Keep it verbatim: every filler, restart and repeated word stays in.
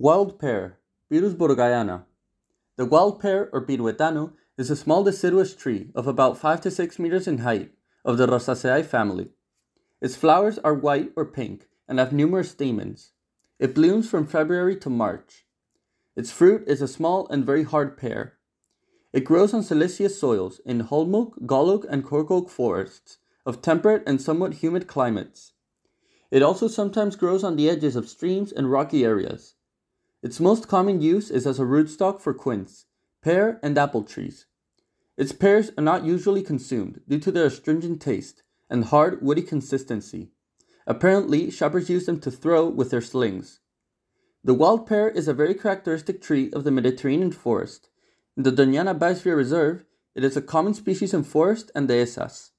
Wild pear, Pyrus burgayana. The wild pear, or piruetano, is a small deciduous tree of about five to six meters in height of the Rosaceae family. Its flowers are white or pink and have numerous stamens. It blooms from February to March. Its fruit is a small and very hard pear. It grows on siliceous soils in Holmook, Goloak, and Corkoak forests of temperate and somewhat humid climates. It also sometimes grows on the edges of streams and rocky areas. Its most common use is as a rootstock for quince, pear, and apple trees. Its pears are not usually consumed due to their astringent taste and hard, woody consistency. Apparently, shoppers use them to throw with their slings. The wild pear is a very characteristic tree of the Mediterranean forest. In the Doñana Biosphere Reserve, it is a common species in forest and dehesas.